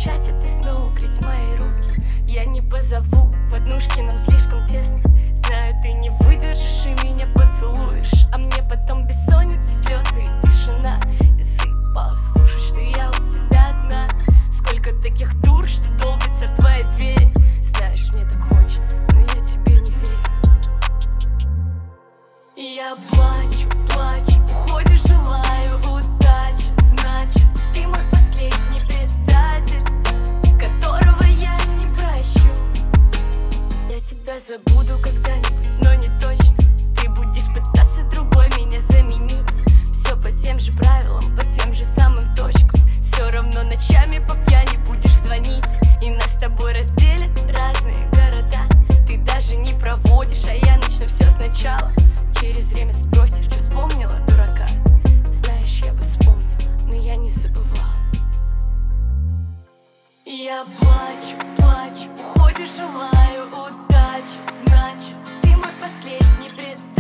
обещать, а ты снова греть мои руки. Я не позову, в однушке нам слишком тесно. Знаю, ты не выдержишь и меня поцелуешь, а мне потом бессонница, слезы и тишина. Я заебалась слушать, что я у тебя одна. Сколько таких дур, что долбится в твоей двери. Знаешь, мне так хочется, но я тебе не верю. И я плачу, плачу, уходишь, желаю удачи. Значит, ты мой последний предатель, которого я не прощу. Я тебя забуду когда-нибудь, но не точно. Ты будешь пытаться другой меня заменить. Все по тем же правилам, по тем же самым точкам. Все равно ночами по пьяни будешь звонить. И нас с тобой разделят разные города. Ты даже не проводишь, а я начну все сначала. Через время спросишь, что вспомнила, дурака. Знаешь, я бы вспомнила, но я не забывала. И я плачу, плачу, уходишь, желаю удачи. Значит, ты мой последний предатель.